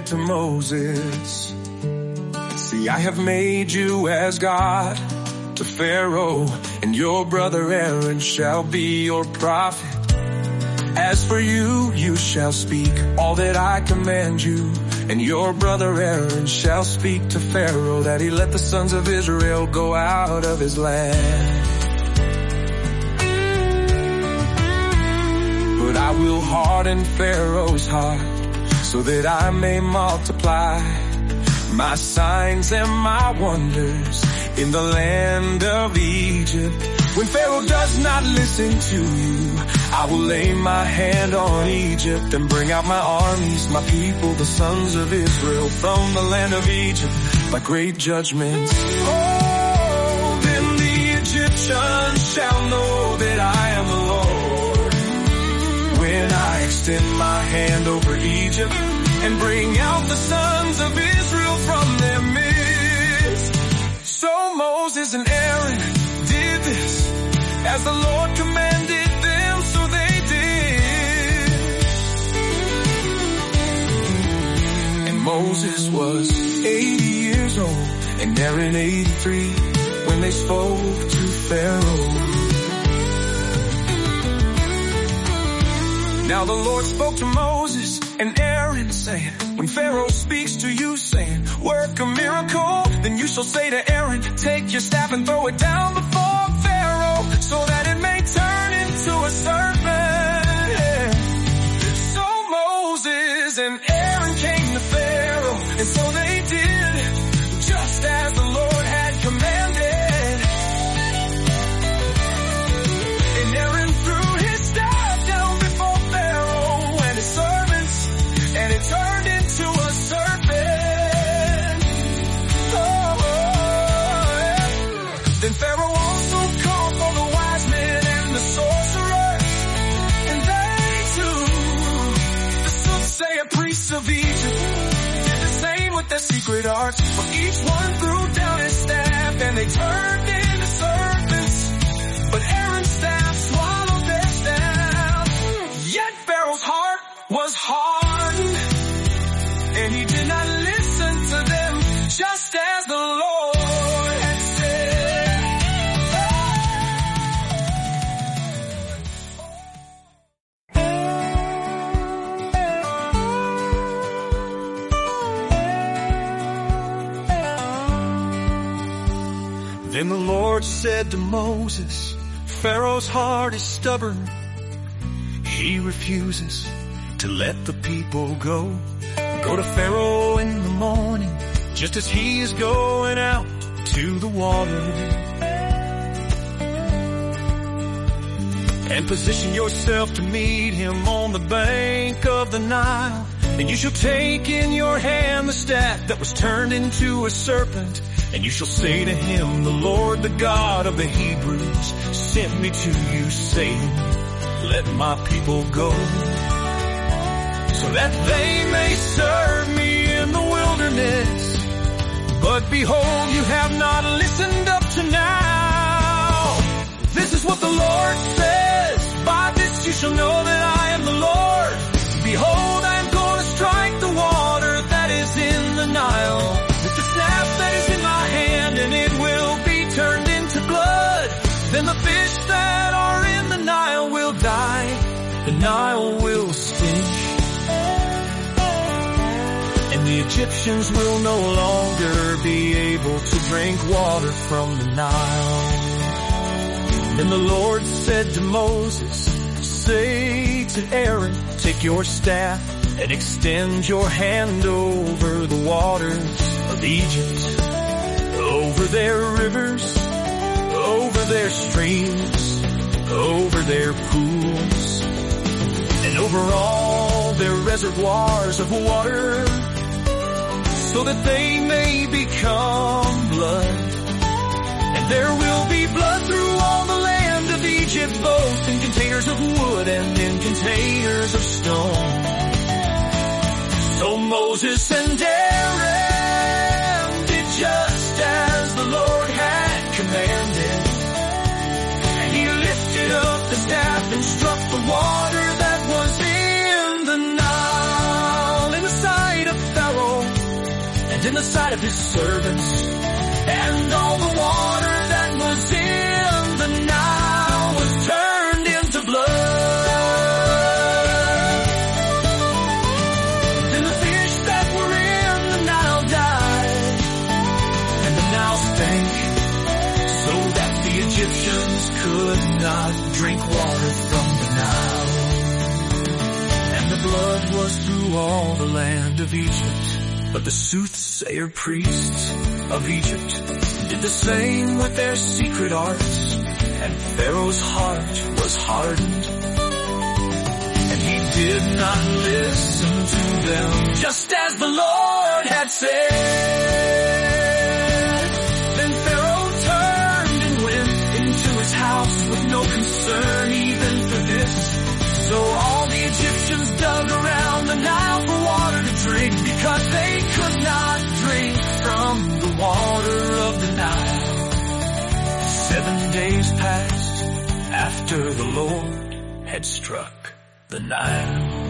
said to Moses, see, I have made you as God to Pharaoh, and your brother Aaron shall be your prophet. As for you, you shall speak all that I command you, and your brother Aaron shall speak to Pharaoh that he let the sons of Israel go out of his land. But I will harden Pharaoh's heart so that I may multiply my signs and my wonders in the land of Egypt. When Pharaoh does not listen to you, I will lay my hand on Egypt and bring out my armies, my people, the sons of Israel, from the land of Egypt by great judgments. Oh, then the Egyptians shall know that I am the Lord, when I extend my hand over Egypt and bring out the sons of Israel from their midst. So Moses and Aaron did this as the Lord commanded them, so they did. And Moses was 80 years old and Aaron 83 when they spoke to Pharaoh. Now the Lord spoke to Moses and Aaron, saying, when Pharaoh speaks to you, saying, work a miracle, then you shall say to Aaron, take your staff and throw it down before Pharaoh, so that it may turn into a serpent. So Moses and Aaron came to Pharaoh, and so they did, just as the Lord had commanded. And Aaron threw his staff down before Pharaoh and his servants, and it turned into a serpent. Then Pharaoh also called for the wise men and the sorcerers, and they too, the soothsayer priests of Egypt, did the same with their secret arts. For each one threw down his staff, and they turned into serpents. But Aaron's staff swallowed their staff. Yet Pharaoh's heart was hardened, and he did not listen to them, just as the Lord had said. Then the Lord said to Moses, Pharaoh's heart is stubborn. He refuses to let the people go. Go to Pharaoh in the morning, just as he is going out to the water. And position yourself to meet him on the bank of the Nile. And you shall take in your hand the staff that was turned into a serpent. And you shall say to him, the Lord, the God of the Hebrews, sent me to you, saying, let my people go, so that they may serve me in the wilderness. But behold, you have not listened up to now. This is what the Lord says, by this you shall know that I am the Lord. Behold, I am going to strike the water that is in the Nile with the staff that is in my hand, and it will be turned into blood. Then the fish that are in the Nile will die, the Nile will stink, and the Egyptians will no longer be able to drink water from the Nile. Then the Lord said to Moses, say to Aaron, take your staff and extend your hand over the waters of Egypt, over their rivers, over their streams, over their pools, and over all their reservoirs of water, so that they may become blood. And there will be blood through all the land of Egypt, both in containers of wood and in containers of stone. So Moses and Aaron did just as the Lord had commanded. And he lifted up the staff and struck the water that was in the Nile, in the sight of Pharaoh in the sight of his servants. And all the water that was in the Nile was turned into blood. Then the fish that were in the Nile died, and the Nile stank, so that the Egyptians could not drink water from the Nile. And the blood was through all the land of Egypt. But the soothsayer priests of Egypt did the same with their secret arts, and Pharaoh's heart was hardened, and he did not listen to them, just as the Lord had said. Then Pharaoh turned and went into his house with no concern even for this. So all the Egyptians dug around the Nile for water to drink, because they could not drink from the water of the Nile. 7 days passed after the Lord had struck the Nile.